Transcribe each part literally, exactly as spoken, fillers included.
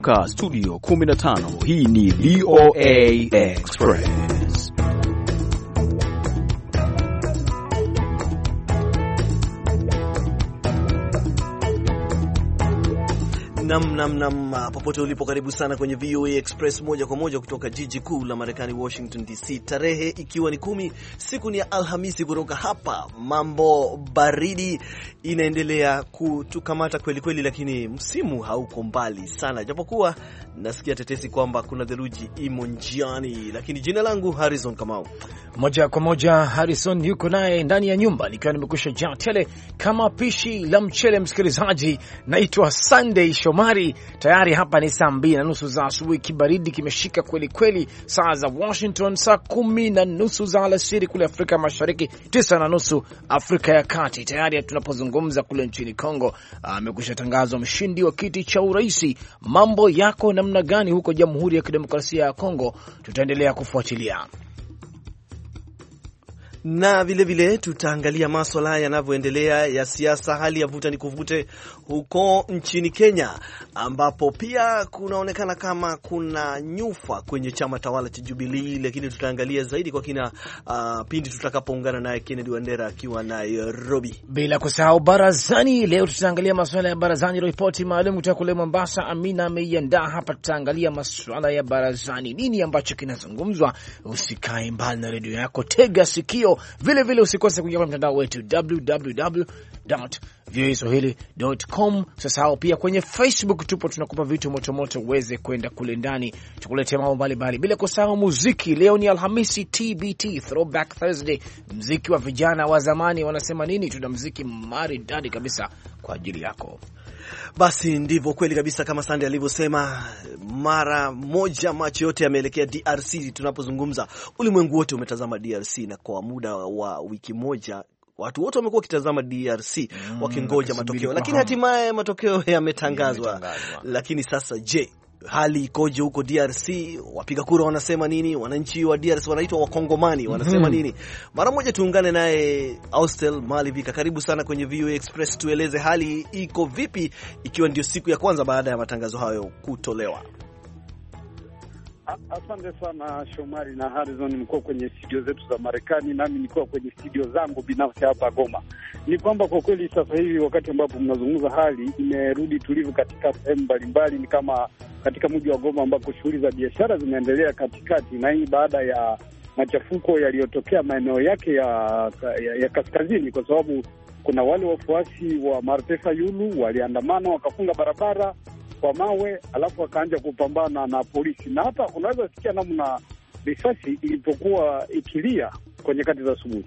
Ka studio kumi na tano, hii ni V O A Express. Nam nam nam popote ulipo, karibu sana kwenye V O A Express moja kwa moja kutoka jiji kuu la Marekani, Washington D C. Tarehe ikiwa ni kumi, siku ni ya Alhamisi. Kutoka hapa mambo baridi inaendelea kutukamata kweli kweli, lakini msimu hauko mbali sana, japokuwa nasikia tetesi kwamba kuna theluji imo njiani. Lakini jina langu Harrison Kamau. Moja kwa moja Harrison yuko naye ndani ya nyumba, nikiwa nimekusha jaa tele kama pishi la mchele. Msikilizaji, naitwa Sunday Shomari. Tayari hapa ni saa mbili na nusu za asubuhi, kibaridi kimeshika kweli kweli, saa za Washington saa kumi na nusu za alasiri, kule Afrika Mashariki tisa na nusu Afrika ya Kati. Tayari tunapozungumza kule nchini Kongo amekusha tangazwa mshindi wa kiti cha uraisi. Mambo yako namna gani huko Jamhuri ya Kidemokrasia ya Kongo? Tutaendelea kufuatilia na vile vile tutaangalia masuala yanavyoendelea ya siasa, hali ya vuta ni kuvute huko nchini Kenya, ambapo pia kunaonekana kama kuna nyufa kwenye chama tawala cha Jubilee, lakini tutaangalia zaidi kwa kina uh, pindi tutakapoungana naye Kennedy Wandera akiwa Nairobi. Bila kusahau barazani, leo tutaangalia masuala ya barazani, ripoti maalum kutoka kule Mombasa. Amina ameiandaa hapa, tutaangalia masuala ya barazani, nini ambacho kinazungumzwa. Usikae mbali na redio yako, tega sikio. Vile vile usikose kuingia kwenye mtandao wetu w w w dot v o a swahili dot com. Sasa pia kwenye Facebook tupo, tunakupa vitu moto moto uweze kwenda kule ndani, tukuletea mambo mbalimbali. Bila kusahau muziki, leo ni Alhamisi, T B T, Throwback Thursday, muziki wa vijana wa zamani wanasema nini. Tuna muziki maridadi kabisa kwa ajili yako. Basi ndivyo kweli kabisa, kama Sandy alivyosema, mara moja macho yote yameelekea D R C. Tunapozungumza ulimwengu wote umetazama D R C, na kwa muda wa wiki moja watu wote wamekuwa kitazama D R C mm, wakingoja matokeo, lakini hatimaye matokeo yametangazwa. Lakini sasa je, hali ikoje huko D R C? Wapiga kura wanasema nini? Wananchi wa D R C wanaitwa Wakongomani wanasema mm-hmm. nini? Mara moja tuungane naye Austel Malivika. Karibu sana kwenye V O A Express, tueleze hali iko vipi, ikiwa ndio siku ya kwanza baada ya matangazo hayo kutolewa. Asante sana Shomari na Harrison, mko kwenye studio zetu za Marekani, nami niko kwenye studio zangu binafsi hapa Goma. Ni kwamba kwa kweli sasa hivi wakati ambapo mnazungumza, hali imerudi tulivu katika sehemu mbalimbali, ni kama katika mji wa Goma ambako shughuli za biashara zinaendelea katikati, na hii baada ya machafuko yaliyotokea maeneo yake ya, ya, ya kaskazini, kwa sababu kuna wale wafuasi wa Martin Fayulu waliandamana wakafunga barabara kwa mawe, alafu akaanza kupambana na polisi, na hata unaweza sikia namna risasi ilipokuwa ikilia kwenye kati za asubuhi.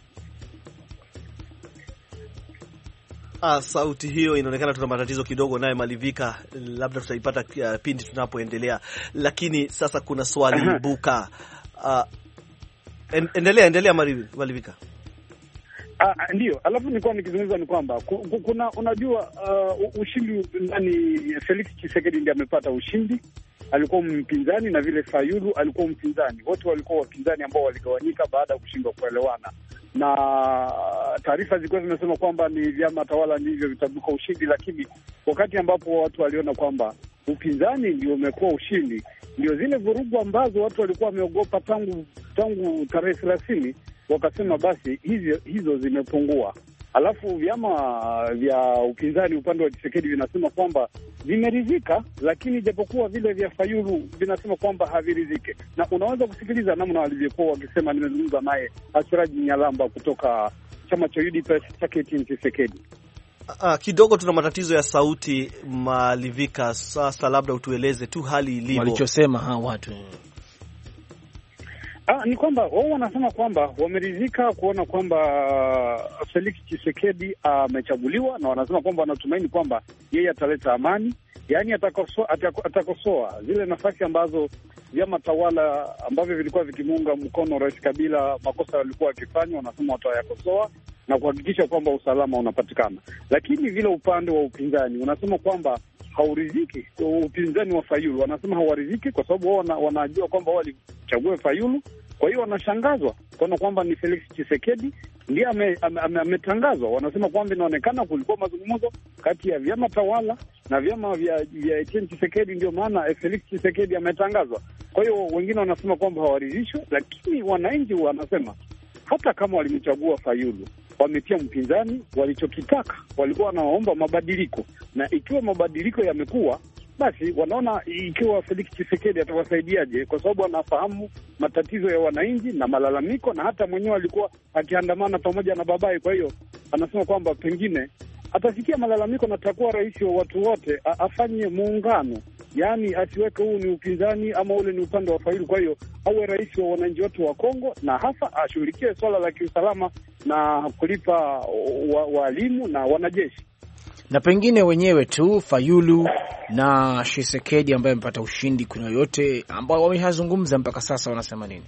Ah, sauti hiyo inaonekana tuna matatizo kidogo naye Malivika, labda tutaipata uh, pindi tunapoendelea. Lakini sasa kuna swali ibuka. Uh, en, endelea endelea Malivika. Ah, ndio. Alafu nilikuwa nikizungumza ni kwamba kuna unajua uh, ushindi ndani, Felix Tshisekedi ndiye amepata ushindi, alikuwa mpinzani, na vile Fayulu alikuwa mpinzani. Wote walikuwa wapinzani ambao waligawanyika baada ya kushindwa kuelewana, na taarifa zilikuwa zinasema kwamba ni vyama tawala ndivyo vitabuka ushindi. Lakini wakati ambapo watu waliona kwamba upinzani ndio umekuwa ushindi, ndio zile vurugu ambazo watu walikuwa wameogopa tangu tangu tarehe thelathini, wakasema basi hizo hizo zimepungua. Alafu vyama vya upinzani upande wa Tshisekedi vinasema kwamba vimeridhika, lakini japokuwa vile vya Fayulu vinasema kwamba haviridhike. Na unaweza kusikiliza namna walivyokuwa wakisema. Nimezungumza naye Asiraji Nyalamba kutoka chama cha U D P S chake Tshisekedi. Ah, kidogo tuna matatizo ya sauti Malivika. Sasa labda utueleze tu hali ilivyo, walichosema hawa watu. Ah, ni kwamba wao wanasema kwamba wameridhika kuona kwamba Felix Tshisekedi amechaguliwa, na wanasema kwamba wanatumaini kwamba yeye ataleta amani, yaani atakosoa atakosoa zile nafasi ambazo vyama tawala ambavyo vilikuwa vikimuunga mkono Rais Kabila, makosa yalikuwa yakifanywa, wanasema watayakosoa na kuhakikisha kwamba usalama unapatikana. Lakini vile upande wa upinzani unasema kwamba hauridhiki. Upinzani wa Fayulu wanasema hawaridhiki kwa sababu wao wanajua kwamba walichagua Fayulu Kwa hiyo wanashangazwa kuona kwamba ni Felix Tshisekedi ndiye ametangazwa. Ame, ame wanasema kwamba inaonekana kulikuwa mazungumzo kati ya vyama tawala na vyama vya vya Etienne Tshisekedi, ndio maana Felix Tshisekedi ametangazwa. Kwa hiyo wengine wanasema kwamba hawaridhishwi, lakini wananchi wanasema hata kama walimchagua Fayulu, wametia mpinzani, walichokitaka walikuwa wanaomba mabadiliko, na ikiwa mabadiliko yamekuwa, basi wanaona ikiwa Felix Tshisekedi atawasaidiaje, kwa sababu anafahamu matatizo ya wananchi na malalamiko, na hata mwenyewe alikuwa akiandamana pamoja na babaye. Kwa hiyo anasema kwamba pengine atasikia malalamiko na atakuwa rais wa watu wote, afanye muungano, yaani asiweke huu ni upinzani ama ule ni upande wa Fayulu. Kwa hiyo awe rais wa wananchi wote wa Kongo, na hasa ashughulikie swala la kiusalama na kulipa walimu na wanajeshi. Na pengine wenyewe tu Fayulu na Tshisekedi ambaye amepata ushindi, kuna yote ambao wamehazungumza mpaka sasa, wanasema nini?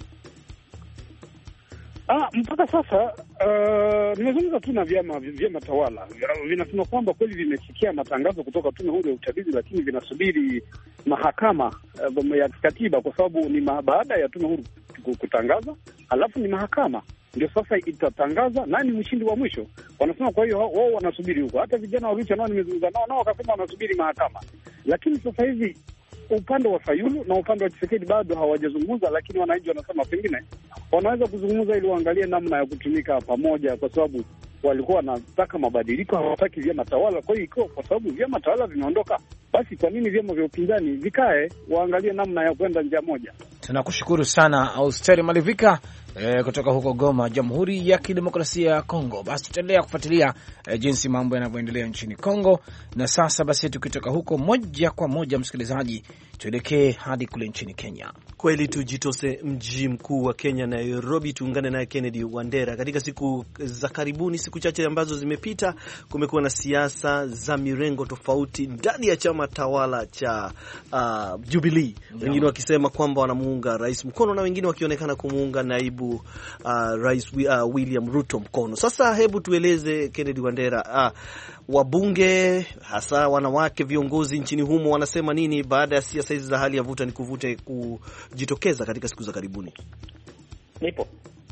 Ah, mpaka sasa uh, nimezungumza tu na vyama vyama tawala, vinasema kwamba kweli vimesikia matangazo kutoka tume huru ya uchaguzi, lakini vinasubiri mahakama uh, ya kikatiba, kwa sababu ni baada ya tume huru kutangaza, alafu ni mahakama ndio sasa itatangaza nani mshindi wa mwisho. Wanasema kwa hiyo wao wanasubiri huko. Hata vijana wa Lucha nao nimezungumza nao, nao wakasema wanasubiri mahakama. Lakini sasa hivi upande wa Fayulu na upande wa Tshisekedi bado hawajazungumza, lakini wananchi wanasema pengine wanaweza kuzungumza ili waangalie namna ya kutumika pamoja, kwa sababu walikuwa wanataka mabadiliko, hawataki vyama tawala. Kwa hiyo ikiwa kwa sababu vyama tawala vimeondoka, basi kwa nini vyama vya upinzani vikae waangalie namna ya kwenda njia moja? Tunakushukuru sana Austeri Malivika E, kutoka huko Goma, Jamhuri ya Kidemokrasia ya Kongo. Basi tutaendelea kufuatilia e, jinsi mambo yanavyoendelea nchini Kongo. Na sasa basi tukitoka huko moja kwa moja, msikilizaji, tuelekee hadi kule nchini Kenya. Kweli tujitose mji mkuu wa Kenya, Nairobi, tuungane naye Kennedy Wandera. Katika siku za karibuni, siku chache ambazo zimepita, kumekuwa na siasa za mirengo tofauti ndani ya chama tawala cha uh, Jubilee. Wengine wakisema kwamba wanamuunga rais mkono na wengine wakionekana kumuunga naibu uh, rais uh, William Ruto mkono. Sasa hebu tueleze Kennedy Wandera, uh, wabunge hasa wanawake viongozi nchini humo wanasema nini baada ya siasa hizi za hali ya vuta ni kuvute kujitokeza katika siku za karibuni? Nipo.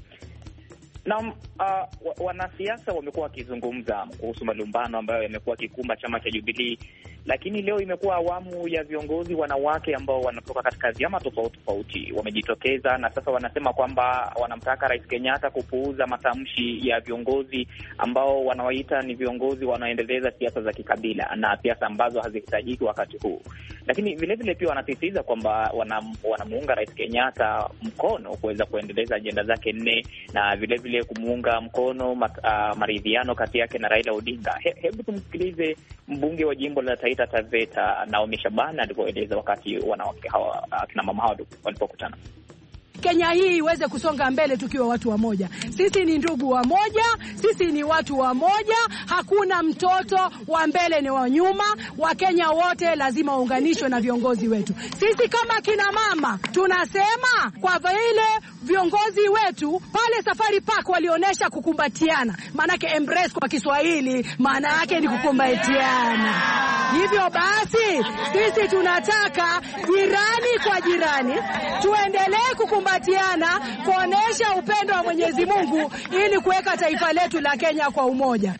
Na uh, wanasiasa wamekuwa wakizungumza kuhusu malumbano ambayo yamekuwa kikumba chama cha Jubilee, lakini leo imekuwa awamu ya viongozi wanawake ambao wanatoka katika vyama tofauti tofauti wamejitokeza, na sasa wanasema kwamba wanamtaka Rais Kenyatta kupuuza matamshi ya viongozi ambao wanawaita ni viongozi wanaoendeleza siasa za kikabila na siasa ambazo hazihitajiki wakati huu. Lakini vile vile pia wanasisitiza kwamba wanam, wanamuunga Rais Kenyatta mkono kuweza kuendeleza ajenda zake nne, na vile vile kumuunga mkono mat, uh, maridhiano kati yake na Raila Odinga. He, hebu tumsikilize mbunge wa jimbo la Taita Taveta Naomi Shabana alivyoeleza wakati wanawake hawa akina mama hao walipokutana. Kenya hii iweze kusonga mbele tukiwa watu wa moja. Sisi ni ndugu wa moja, sisi ni watu wa moja, hakuna mtoto wa mbele ni wa nyuma. Wakenya wote lazima waunganishwe na viongozi wetu. Sisi kama kina mama tunasema kwa vile viongozi wetu pale Safari Park walionyesha kukumbatiana. Maana yake embrace kwa Kiswahili maana yake ni kukumbatiana. Hivyo basi sisi tunataka jirani kwa jirani tuendelee kukumbatiana, kuonesha upendo wa Mwenyezi Mungu ili kuweka taifa letu la Kenya kwa umoja.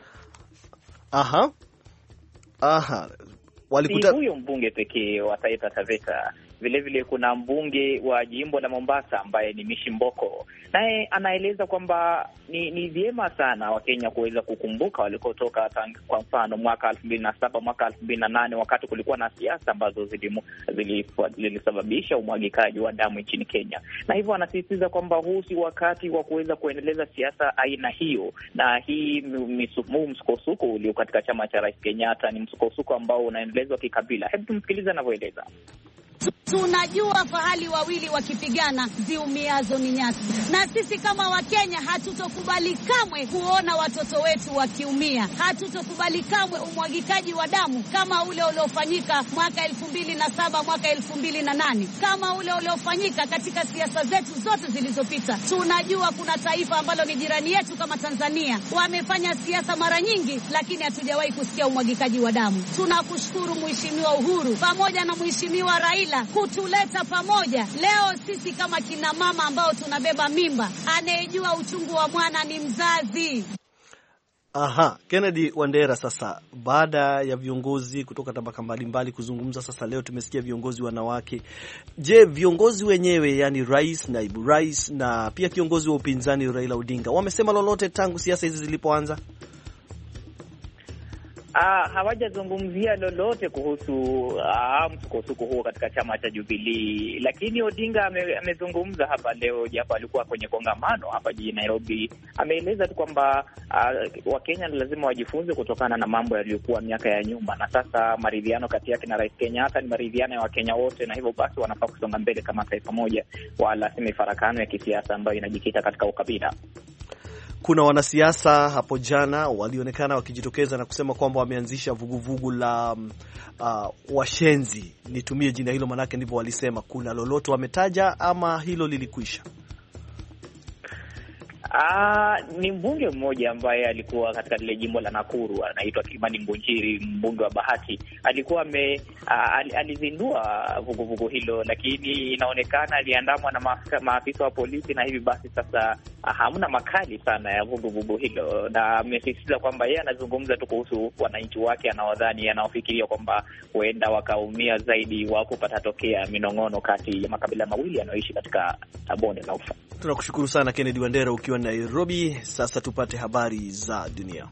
Aha. Aha. Walikuta huyo mbunge pekee wa Taita Taveta. Vile vile kuna mbunge wa jimbo la Mombasa ambaye ni Mishi Mboko. Naye anaeleza kwamba ni ni vyema sana Wakenya kuweza kukumbuka walikotoka, kwa mfano mwaka elfu mbili na saba, mwaka elfu mbili na nane wakati kulikuwa na siasa ambazo zilisababisha umwagikaji wa damu nchini Kenya. Na hivyo anasisitiza kwamba huu si wakati wa kuweza kuendeleza siasa aina hiyo, na hii msukosuko ulio katika chama cha Rais Kenyatta ni msukosuko ambao unaendelezwa kikabila. Hebu tumsikilize anavyoeleza. Tunajua fahali wawili wakipigana ziumiazo ni nyasi, na sisi kama Wakenya hatutokubali kamwe kuona watoto wetu wakiumia. Hatutokubali kamwe umwagikaji wa damu kama ule uliofanyika mwaka elfu mbili na saba, mwaka elfu mbili na nane, kama ule uliofanyika katika siasa zetu zote zilizopita. Tunajua kuna taifa ambalo ni jirani yetu kama Tanzania, wamefanya siasa mara nyingi, lakini hatujawahi kusikia umwagikaji wa damu. Tunakushukuru Mheshimiwa Uhuru pamoja na Mheshimiwa Raila badala kutuleta pamoja. Leo sisi kama kina mama ambao tunabeba mimba, anayejua uchungu wa mwana ni mzazi. Aha, Kennedy Wandera, sasa baada ya viongozi kutoka tabaka mbalimbali kuzungumza, sasa leo tumesikia viongozi wanawake. Je, viongozi wenyewe, yani rais, naibu rais na pia kiongozi wa upinzani Raila Odinga wamesema lolote tangu siasa hizi zilipoanza? Ah, hawajazungumzia lolote kuhusu ah, msukosuko huo katika chama cha Jubilee, lakini Odinga ame, amezungumza hapa leo, japo alikuwa kwenye kongamano hapa jijini Nairobi. Ameeleza tu kwamba ah, Wakenya lazima wajifunze kutokana na mambo yaliyokuwa miaka ya nyuma, na sasa maridhiano kati yake na Rais Kenyatta ni maridhiano ya Wakenya wote, na hivyo basi wanafaa kusonga mbele kama taifa moja, wala si mifarakano ya kisiasa ambayo inajikita katika ukabila. Kuna wanasiasa hapo jana walionekana wakijitokeza na kusema kwamba wameanzisha vuguvugu la uh, washenzi. Nitumie jina hilo manake ndivyo walisema. Kuna lolote wametaja ama hilo lilikwisha? Ah, ni mbunge mmoja ambaye alikuwa katika lile jimbo la Nakuru, anaitwa Kimani Ngunjiri, mbunge wa Bahati. Alikuwa ame al, alizindua vuguvugu hilo, lakini inaonekana aliandamwa na maafisa wa polisi, na hivi basi sasa hamna makali sana ya vuguvugu hilo, na amesisitiza kwamba yeye anazungumza tu kuhusu wananchi wake anaodhani, anaofikiria kwamba huenda wakaumia zaidi wapo patatokea minong'ono kati ya makabila mawili yanayoishi katika bonde la Ufa. Tunakushukuru sana Kennedy Wandera ukiwa Nairobi. Sasa tupate habari za dunia.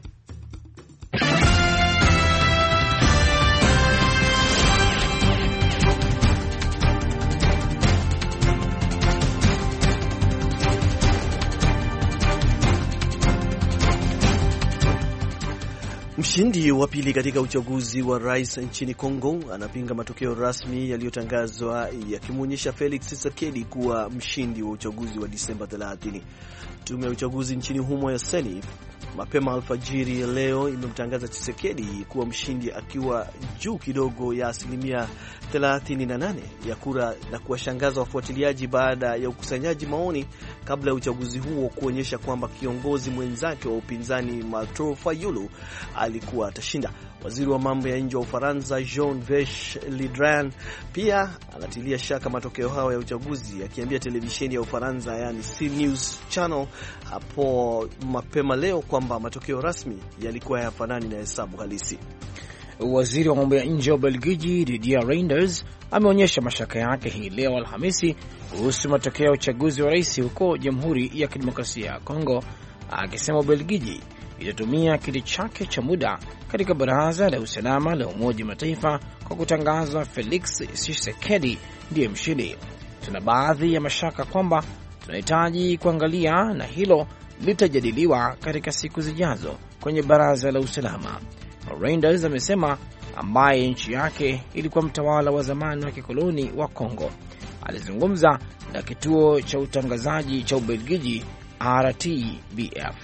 Mshindi wa pili katika uchaguzi wa rais nchini Kongo anapinga matokeo rasmi yaliyotangazwa yakimwonyesha Felix Tshisekedi kuwa mshindi wa uchaguzi wa Disemba thelathini. Tume ya uchaguzi nchini humo ya Seni mapema alfajiri leo imemtangaza Tshisekedi kuwa mshindi akiwa juu kidogo ya asilimia thelathini na nane ya kura, na kuwashangaza wafuatiliaji baada ya ukusanyaji maoni kabla ya uchaguzi huo kuonyesha kwamba kiongozi mwenzake wa upinzani Martin Fayulu alikuwa atashinda. Waziri wa mambo ya nje wa Ufaransa Jean-Yves Le Drian pia anatilia shaka matokeo hayo ya uchaguzi, akiambia televisheni ya Ufaransa yani C News Channel hapo mapema leo kwamba matokeo rasmi yalikuwa hayafanani na hesabu halisi. Waziri wa mambo ya nje wa Belgiji Didier Reynders ameonyesha mashaka yake hii leo Alhamisi kuhusu matokeo ya uchaguzi wa rais huko Jamhuri ya Kidemokrasia ya Kongo, akisema Belgiji itatumia kiti chake cha muda katika Baraza la Usalama la Umoja wa Mataifa kwa kutangaza Felix Tshisekedi ndiye mshindi. Tuna baadhi ya mashaka kwamba tunahitaji kuangalia na hilo litajadiliwa katika siku zijazo kwenye Baraza la Usalama, Reynders amesema, ambaye nchi yake ilikuwa mtawala wa zamani wa kikoloni wa Kongo. Alizungumza na kituo cha utangazaji cha Ubelgiji R T B F.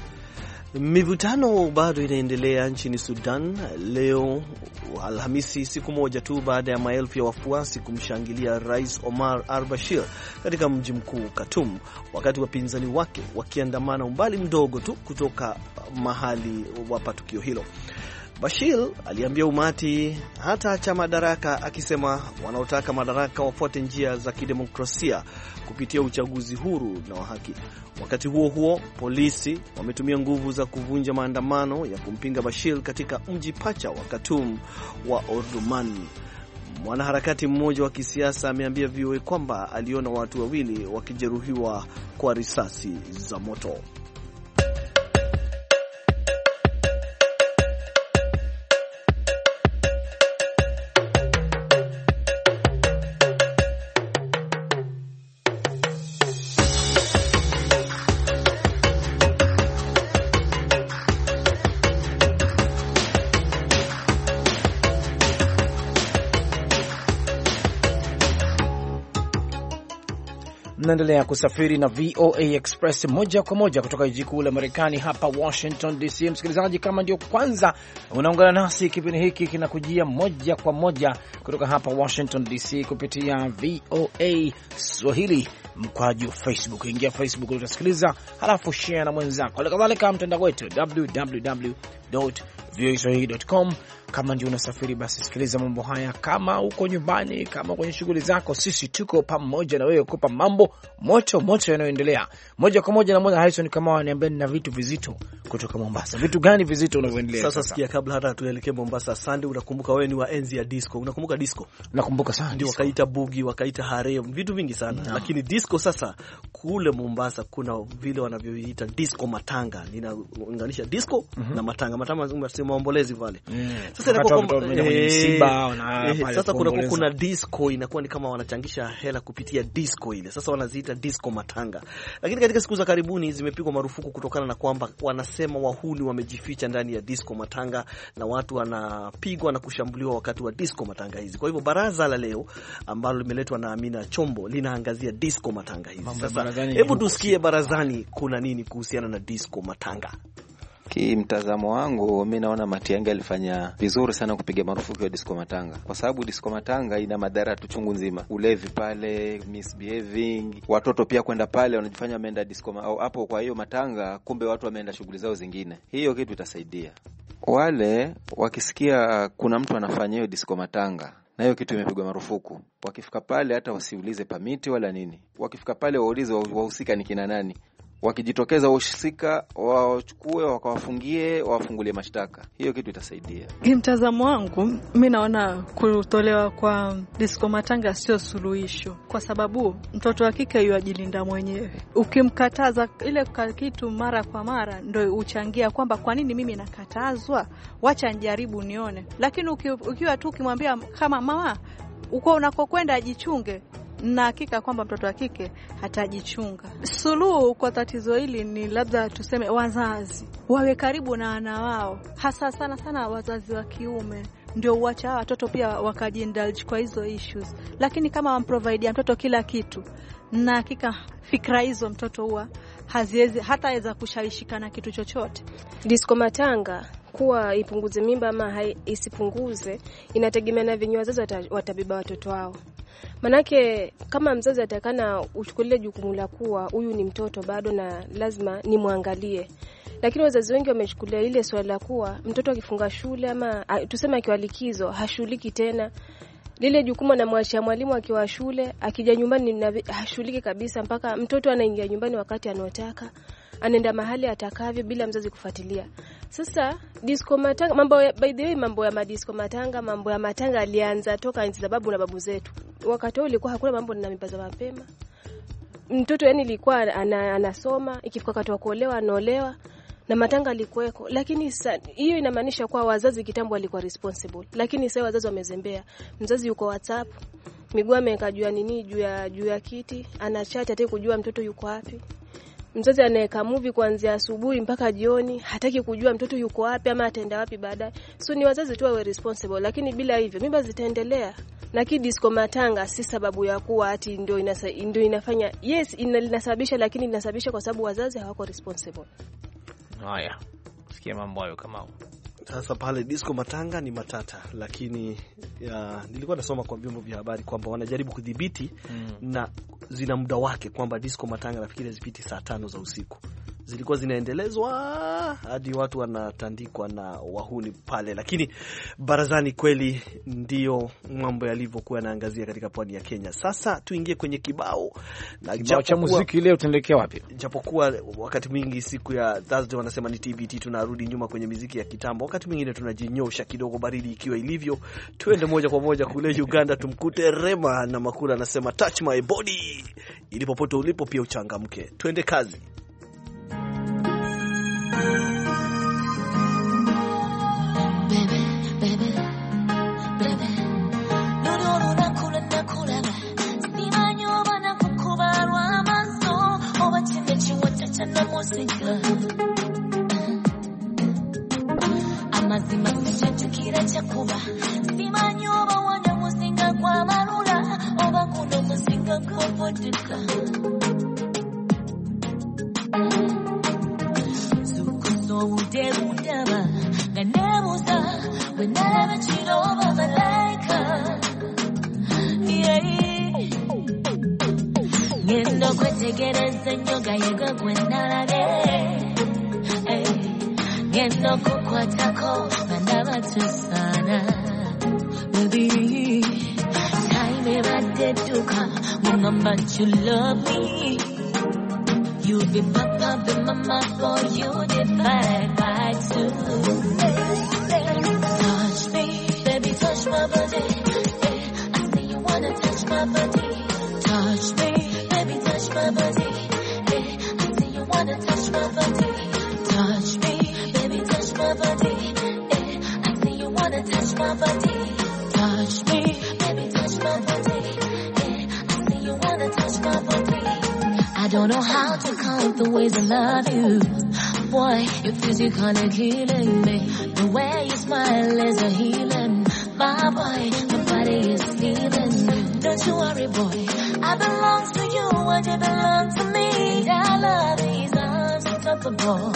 Mivutano bado inaendelea nchini Sudan leo Alhamisi, siku moja tu baada ya maelfu ya wafuasi kumshangilia Rais Omar al-Bashir katika mji mkuu Khartoum, wakati wapinzani wake wakiandamana umbali mdogo tu kutoka mahali wapa tukio hilo. Bashir aliambia umati hata acha madaraka, akisema wanaotaka madaraka wafuate njia za kidemokrasia kupitia uchaguzi huru na wa haki. Wakati huo huo, polisi wametumia nguvu za kuvunja maandamano ya kumpinga Bashir katika mji pacha wa Khartoum wa Omdurman. Mwanaharakati mmoja wa kisiasa ameambia V O A kwamba aliona watu wawili wakijeruhiwa kwa risasi za moto. Mnaendelea kusafiri na V O A Express moja kwa moja kutoka jiji kuu la Marekani hapa Washington D C. Msikilizaji, kama ndio kwanza unaungana nasi, kipindi hiki kinakujia moja kwa moja kutoka hapa Washington D C kupitia V O A Swahili mkwaju Facebook. Ingia Facebook utasikiliza, halafu share na mwenzako. Halikadhalika mtandao wetu w w w dot voa swahili dot com. Kama ndio unasafiri basi sikiliza mambo haya, kama uko nyumbani, kama kwenye shughuli zako, sisi tuko pamoja na wewe kupa mambo moto moto yanayoendelea. Moja kwa moja na mwana Harrison kama wananiambia na vitu vizito kutoka Mombasa. Vitu gani vizito unavyoendelea sasa? Sasa sikia, kabla hata tuelekee Mombasa, Sande, unakumbuka wewe ni wa enzi ya disco. Unakumbuka disco? Nakumbuka sana. Ndio wakaita boogie, wakaita harem, vitu vingi sana. No. Lakini disco sasa kule Mombasa kuna vile wanavyoita disco matanga. Ninaunganisha disco mm -hmm. na matanga. Matanga unasema maombolezi pale. Mm. Sasa inakuwa msiba na pale. Sasa kuna kuna disco inakuwa ni kama wanachangisha hela kupitia disco ile. Sasa wanaziita disco matanga. Lakini katika siku za karibuni zimepigwa marufuku kutokana na kwamba wanasema wahuni wamejificha ndani ya disco matanga na watu wanapigwa na kushambuliwa wakati wa disco matanga hizi. Kwa hivyo baraza la leo ambalo limeletwa na Amina Chombo linaangazia disco matanga hizi. Sasa hebu tusikie barazani kuna nini kuhusiana na disco matanga. Kimtazamo wangu mimi naona Matiang'i alifanya vizuri sana kupiga marufuku ya disco matanga, kwa sababu disco matanga ina madhara tuchungu nzima. Ulevi pale, misbehaving, watoto pia kwenda pale wanajifanya wameenda disco au hapo. Kwa hiyo matanga, kumbe watu wameenda shughuli zao zingine. Hiyo kitu itasaidia wale wakisikia kuna mtu anafanya hiyo disco matanga na hiyo kitu imepigwa marufuku, wakifika pale hata wasiulize permit wala nini. Wakifika pale waulize wahusika ni kina nani. Wakijitokeza wahusika wachukue wakawafungie, wafungulie mashtaka. Hiyo kitu itasaidia. Mtazamo wangu mimi naona kutolewa kwa disco matanga sio suluhisho, kwa sababu mtoto wa kike yuajilinda mwenyewe. Ukimkataza ile kitu mara kwa mara ndio uchangia kwamba kwa nini mimi nakatazwa, wacha njaribu nione. Lakini ukiwa tu ukimwambia kama mama uko unakokwenda ajichunge, na hakika kwamba mtoto wa kike hatajichunga. Suluhu kwa tatizo hili ni labda tuseme wazazi wawe karibu na wana wao, hasa sana sana wazazi wa kiume, ndio uacha watoto pia wakajindulge kwa hizo issues. Lakini kama wamprovide mtoto kila kitu, na hakika fikra hizo mtoto huwa haziwezi hataweza kushawishika na kitu chochote. Disco matanga kuwa ipunguze mimba ama isipunguze inategemea na venye wazazi watabeba watoto wao. Manake kama mzazi atakana uchukulie jukumu la kuwa huyu ni mtoto bado na lazima nimwangalie. Lakini wazazi wengi wamechukulia ile swala la kuwa mtoto akifunga shule ama tuseme akiwa likizo hashughuliki tena. Lile jukumu na mwachia mwalimu akiwa shule, akija nyumbani hashughuliki kabisa mpaka mtoto anaingia nyumbani wakati anotaka, anaenda mahali atakavyo bila mzazi kufuatilia. Sasa disco matanga, mambo ya, by the way mambo ya madisco matanga, mambo ya matanga alianza toka enzi za babu na babu zetu. Wakati ulikuwa hakuna mambo na mimba za mapema. Mtoto yani ilikuwa ana, anasoma, ikifika wakati wa kuolewa anaolewa na matanga alikuweko. Lakini hiyo inamaanisha kwa wazazi kitambo walikuwa responsible. Lakini sasa wazazi wamezembea. Mzazi yuko WhatsApp, miguu ameweka juu ya nini, juu ya juu ya kiti, ana chat hata kujua mtoto yuko wapi. Mzazi anaweka movie kuanzia asubuhi mpaka jioni, hataki kujua mtoto yuko wapi ama ataenda wapi baadaye. So ni wazazi tu wawe responsible, lakini bila hivyo mimba zitaendelea. Na ki disco matanga si sababu ya kuwa ati ndio inasa, ndio inafanya. Yes, inasababisha, lakini inasababisha kwa sababu wazazi hawako responsible. Haya. Sikia mambo hayo kama hapo. Sasa pale disco matanga ni matata, lakini ya, nilikuwa nasoma kwa vyombo vya habari kwamba wanajaribu kudhibiti mm. na zina muda wake, kwamba disco matanga nafikiri zipiti saa tano za usiku. Zilikuwa zinaendelezwa hadi watu wanatandikwa na wahuni pale. Lakini barazani kweli ndio mambo yalivyokuwa yanaangazia katika pwani ya Kenya. Sasa tuingie kwenye kibao. Na kibao cha muziki leo tunaelekea wapi? Japokuwa wakati mwingi siku ya Thursday wanasema ni T B T, tunarudi nyuma kwenye muziki ya kitambo. Wakati mwingine tunajinyosha kidogo, baridi ikiwa ilivyo. Tuende moja kwa moja kule Uganda, tumkute Rema na Makula anasema touch my body. Ili popote ulipo pia uchangamke. Twende kazi. Baby, baby, baby. No, no, no, nakula, nakula. Simanyoba na kukubarwa amaso. Oba chine chiwata chana musika. Amazima sichatukira chakuba. Simanyoba wana musinga kwa marula. Oba kuno musinga kwa vodika. Ude udaba ganebuza wenala chiroba malaika yeah ngendo kwetegereza nyoga yega kwenala be ngendo kukwa watako mandabatusana baby time badeduka mungamba you love me you be papa be mama boy you divide by two touch me baby touch my body I see you wanna touch my body touch me baby touch my body I see you wanna touch my body touch me baby touch my body I see you wanna touch my body touch me baby touch my body I see you wanna touch my body I don't know how to count the ways I love you boy you're physically killing me the way you smile is a healing my boy my body is feeling you don't you worry boy I belong to you and you belong to me our love is unstoppable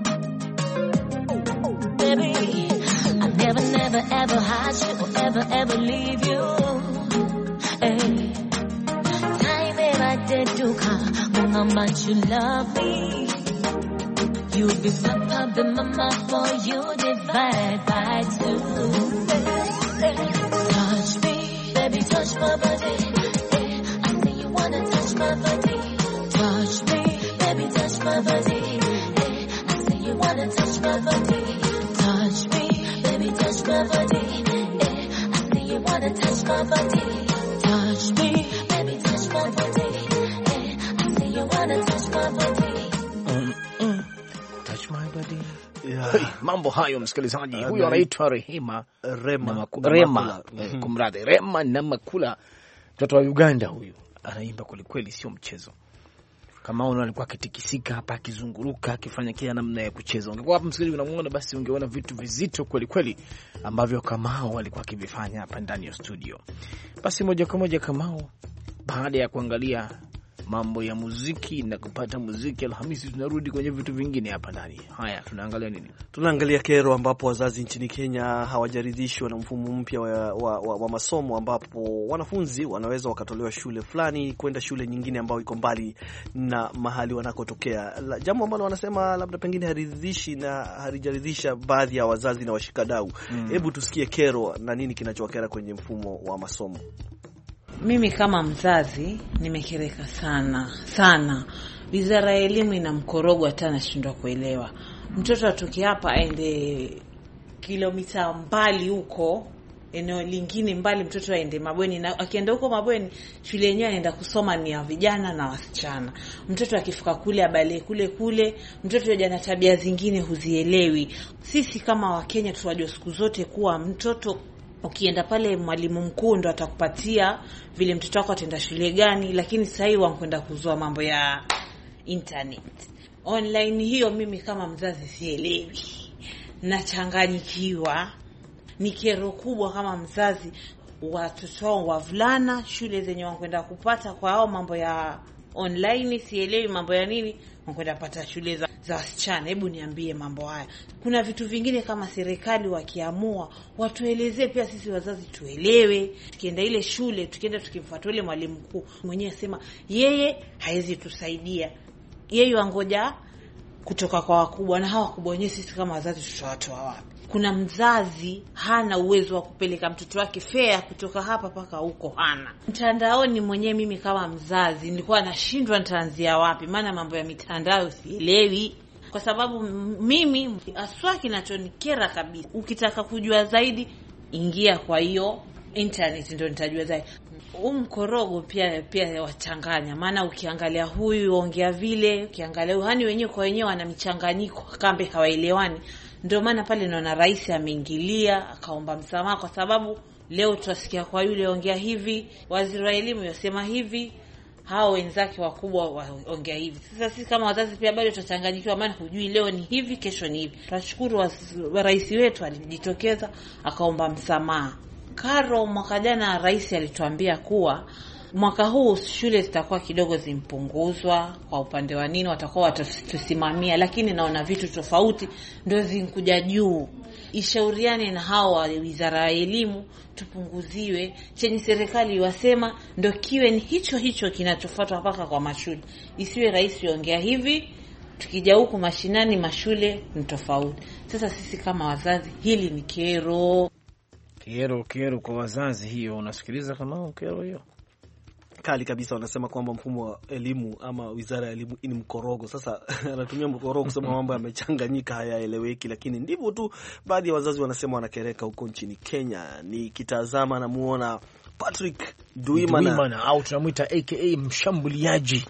baby I never never ever hide you or ever ever leave you hey time ever did do come how much you love me you be papa be mama for you divide by two touch me baby touch my body I see you wanna touch my body touch me baby touch my body I see you wanna touch my body touch me baby touch my body I see you wanna touch my body touch me baby touch my body Yeah. Hey, mambo hayo msikilizaji, uh, huyo anaitwa Rehema Rema Makula, Rema mm-hmm. kumradhi Rema na Makula, mtoto wa Uganda huyu, anaimba kweli kweli, sio mchezo. Kama unaona alikuwa akitikisika hapa akizunguruka akifanya kila namna ya kucheza. Ungekuwa hapa msikilizaji unamuona, basi ungeona vitu vizito kweli kweli ambavyo Kamau walikuwa akivifanya hapa ndani ya studio. Basi moja kwa moja Kamau, baada ya kuangalia mambo ya muziki na kupata muziki Alhamisi, tunarudi kwenye vitu vingine hapa ndani. Haya, tunaangalia nini? Tunaangalia kero ambapo wazazi nchini Kenya hawajaridhishwa na mfumo mpya wa, wa, wa, wa masomo ambapo wanafunzi wanaweza wakatolewa shule fulani kwenda shule nyingine ambayo iko mbali na mahali wanakotokea. Jambo ambalo wanasema labda pengine haridhishi na halijaridhisha baadhi ya wazazi na washikadau. Hebu mm. tusikie kero na nini kinachowakera kwenye mfumo wa masomo. Mimi kama mzazi nimekereka sana sana. Wizara ya elimu ina mkorogo hata nashindwa kuelewa. Mtoto atoke hapa aende kilomita mbali huko eneo lingine mbali, mtoto aende mabweni, na akienda huko mabweni shule yenyewe anaenda kusoma ni ya vijana na wasichana. Mtoto akifika kule abale kule kule, mtoto yaja na tabia zingine huzielewi. Sisi kama Wakenya tunajua siku zote kuwa mtoto ukienda pale mwalimu mkuu ndo atakupatia vile mtoto wako ataenda shule gani, lakini sasa hivi wanakwenda kuzua mambo ya internet online. Hiyo mimi kama mzazi sielewi, nachanganyikiwa. Ni kero kubwa kama mzazi, watoto wavulana shule zenye wanakwenda kupata kwa hao mambo ya online, sielewi mambo ya nini wanakwenda pata shule za, za wasichana. Hebu niambie mambo haya. Kuna vitu vingine kama serikali wakiamua watuelezee pia sisi wazazi tuelewe. Tukienda ile shule, tukienda tukimfuata ile mwalimu mkuu mwenyewe sema yeye haizi tusaidia, yeye angoja kutoka kwa wakubwa, na hawa wakubwa wenyewe sisi kama wazazi tutawatoa wapi? Kuna mzazi hana uwezo wa kupeleka mtoto wake fair kutoka hapa paka huko, hana. Mtandaoni mwenyewe mimi kama mzazi nilikuwa nashindwa nitaanzia wapi, maana mambo ya mitandao sielewi. Kwa sababu mimi aswa kinachonikera kabisa, ukitaka kujua zaidi ingia kwa hiyo internet ndio nitajua zaidi. Umkorogo pia pia wachanganya, maana ukiangalia huyu ongea vile, ukiangalia hani wenyewe kwa wenyewe wana michanganyiko, kambe hawaelewani. Ndio maana pale naona rais ameingilia akaomba msamaha, kwa sababu leo tutasikia kwa yule ongea hivi, waziri wa elimu yasema hivi, hao wenzake wakubwa waongea hivi. Sasa sisi kama wazazi pia bado tutachanganyikiwa, maana hujui leo ni hivi kesho ni hivi. Tunashukuru rais wetu alijitokeza akaomba msamaha. Karo mwaka jana rais alituambia kuwa mwaka huu shule zitakuwa kidogo zimpunguzwa kwa upande wa nini watakuwa watatusimamia, lakini naona vitu tofauti ndio zinkuja juu. Ishauriane na hao wa wizara ya elimu tupunguziwe, chenye serikali wasema ndio kiwe ni hicho hicho kinachofuatwa mpaka kwa mashule. Isiwe rais yongea hivi Tukija huku mashinani, mashule ni tofauti. Sasa sisi kama wazazi, hili ni kero. Kero kero kwa wazazi hiyo. Unasikiliza kama kero hiyo? Kali kabisa. Wanasema kwamba mfumo wa elimu ama wizara ya elimu ni mkorogo. Sasa anatumia mkorogo kusema mambo yamechanganyika, hayaeleweki, lakini ndivyo tu baadhi ya wazazi wanasema wanakereka huko nchini Kenya. Nikitazama na muona Patrick Duimana, Duimana au tunamuita aka mshambuliaji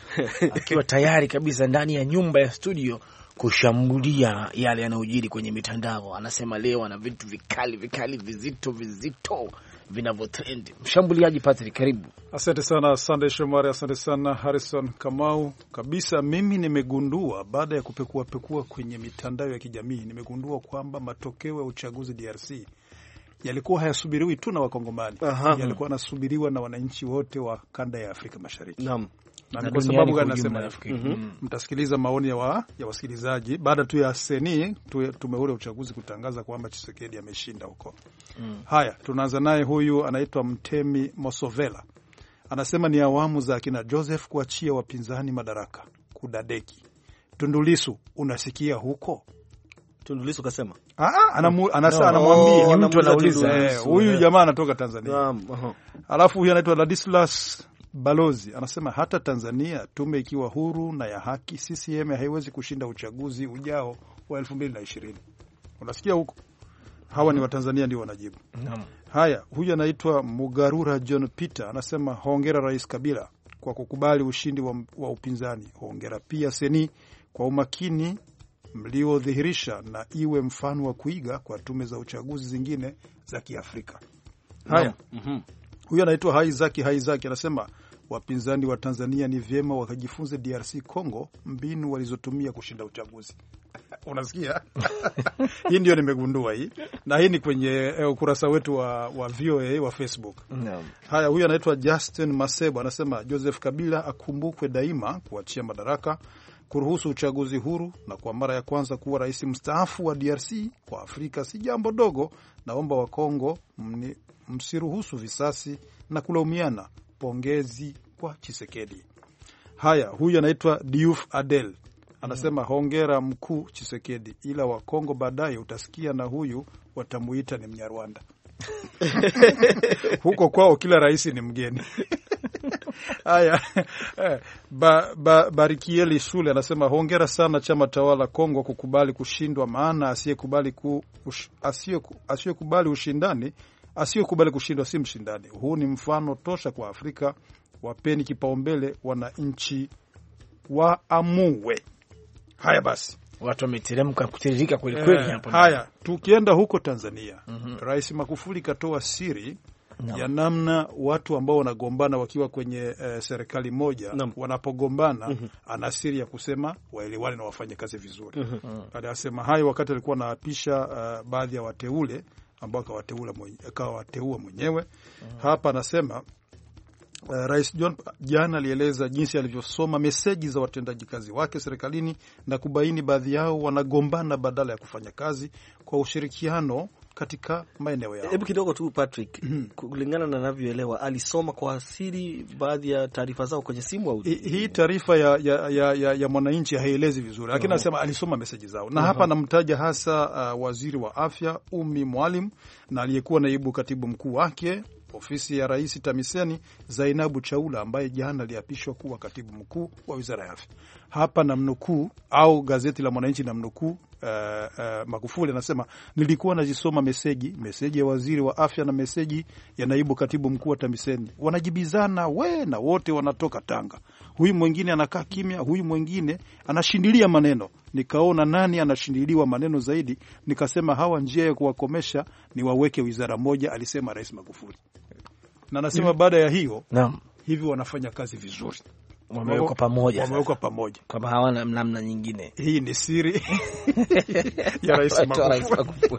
akiwa tayari kabisa ndani ya nyumba ya studio kushambulia yale yanayojiri kwenye mitandao. Anasema leo ana vitu vikali vikali vizito vizito vinavyotrend. Mshambuliaji Patrick, karibu. Asante sana Sunday Shomari, asante sana Harrison Kamau. Kabisa mimi nimegundua baada ya kupekua pekua kwenye mitandao ya kijamii, nimegundua kwamba matokeo ya uchaguzi D R C yalikuwa hayasubiriwi tu na Wakongomani, yalikuwa yanasubiriwa na wananchi wote wa kanda ya Afrika Mashariki. Naam. Na kwa sababu gani nasema hivi? Mm-hmm. Mtasikiliza maoni ya wa, ya wasikilizaji baada tu ya seni tu, tumeule uchaguzi kutangaza kwamba Tshisekedi ameshinda huko. Mm. Haya, tunaanza naye, huyu anaitwa Mtemi Mosovela. Anasema ni awamu za kina Joseph kuachia wapinzani madaraka, kudadeki. Tundu Lissu unasikia huko? Tundu Lissu kasema. Ah, anamu, anasa anamwambia oh, mtu anauliza eh, huyu jamaa anatoka Tanzania. Um, uh-huh. Alafu huyu anaitwa Ladislas Balozi anasema hata Tanzania tume ikiwa huru na ya haki, C C M haiwezi kushinda uchaguzi ujao wa elfu mbili na ishirini. Unasikia huko? Hawa ni Watanzania ndio wanajibu. Naam. Haya, huyu anaitwa Mugarura John Peter anasema hongera Rais Kabila kwa kukubali ushindi wa, wa upinzani. Hongera pia Seni kwa umakini mliodhihirisha na iwe mfano wa kuiga kwa tume za uchaguzi zingine za Kiafrika. Haya. Mhm. Huyu anaitwa Haizaki Haizaki anasema wapinzani wa Tanzania ni vyema wakajifunze D R C Congo mbinu walizotumia kushinda uchaguzi. Unasikia? Hii ndio nimegundua hii. Na hii ni kwenye eh, ukurasa wetu wa, wa V O A wa Facebook. No. Haya, huyu anaitwa Justin Masebo anasema Joseph Kabila akumbukwe daima kuachia madaraka, kuruhusu uchaguzi huru na kwa mara ya kwanza kuwa rais mstaafu wa D R C kwa Afrika si jambo dogo. Naomba wa Kongo mni msiruhusu visasi na kulaumiana. Pongezi kwa Tshisekedi. Haya, huyu anaitwa Diouf Adel anasema hongera mkuu Tshisekedi, ila wa Kongo baadaye utasikia na huyu watamuita ni Mnyarwanda. Huko kwao kila rais ni mgeni. Haya, ba, ba, Barikieli Shule anasema hongera sana chama tawala Kongo kukubali kushindwa, maana asiyekubali ku, ush, asiyekubali ushindani asiyekubali kushindwa si mshindani. Huu ni mfano tosha kwa Afrika. Wapeni kipaumbele wananchi waamue. Haya basi, watu wameteremka kutiririka kweli kweli eh, hapo. Haya, tukienda huko Tanzania, mm-hmm. Rais Magufuli katoa siri no. ya namna watu ambao wanagombana wakiwa kwenye eh, serikali moja no. wanapogombana, mm-hmm. ana siri ya kusema waelewane na wafanye kazi vizuri. Mm-hmm. Alisema hayo wakati alikuwa anaapisha uh, baadhi ya wateule ambao akawateua mwenye, akawateua mwenyewe. Mm-hmm. Hapa anasema uh, Rais John jana alieleza jinsi alivyosoma meseji za watendaji kazi wake serikalini na kubaini baadhi yao wanagombana badala ya kufanya kazi kwa ushirikiano katika maeneo yao. Hebu kidogo tu Patrick, mm-hmm. kulingana na ninavyoelewa alisoma kwa asili baadhi ya taarifa zao kwenye simu au hii taarifa ya ya ya, ya, ya Mwananchi haielezi vizuri, lakini uh-huh. anasema alisoma meseji zao. Na uh-huh. hapa namtaja hasa uh, waziri wa afya Umi Mwalimu na aliyekuwa naibu katibu mkuu wake ofisi ya Rais TAMISEMI Zainabu Chaula ambaye jana aliapishwa kuwa katibu mkuu wa Wizara ya Afya. Hapa namnukuu au gazeti la Mwananchi namnukuu uh, uh, Magufuli anasema nilikuwa najisoma meseji meseji ya waziri wa afya na meseji ya naibu katibu mkuu wa TAMISEMI. Wanajibizana we na wote wanatoka Tanga. Huyu mwingine anakaa kimya, huyu mwingine anashindilia maneno. Nikaona nani anashindiliwa maneno zaidi, nikasema hawa njia ya kuwakomesha ni waweke wizara moja, alisema Rais Magufuli. Na nasema mm. baada ya hiyo naam, hivi wanafanya kazi vizuri. Wameweka pamoja. Wameweka pamoja. Kama hawana namna nyingine. Hii ni siri ya Rais Magufuli.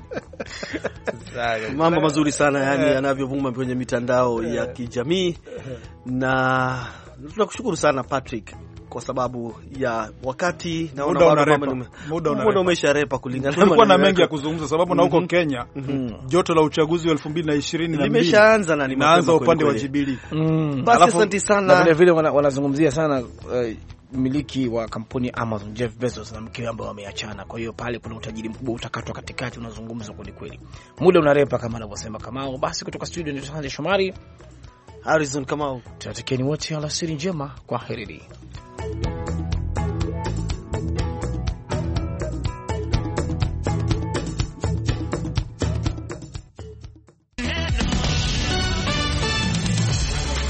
Mambo mazuri sana yani yanavyovuma kwenye mitandao ya kijamii, na tunakushukuru sana Patrick kwa sababu ya wakati na muda umesharepa kulingana na tulikuwa na mengi ya kuzungumza sababu na huko mm-hmm. Kenya mm-hmm. joto la uchaguzi wa elfu mbili na ishirini limeshaanza na linaanza upande wa Jubilee. Mm. Basi asante sana. Na vile vile wanazungumzia sana uh, mmiliki wa kampuni Amazon Jeff Bezos na mkewe ambao wameachana. Kwa hiyo pale kuna utajiri mkubwa utakatwa katikati, unazungumza kweli kweli. Muda unarepa kama anavyosema Kamau. Basi kutoka studio ni Sande Shomari, Harrison Kamau, tunatakieni wote alasiri njema, kwa heri.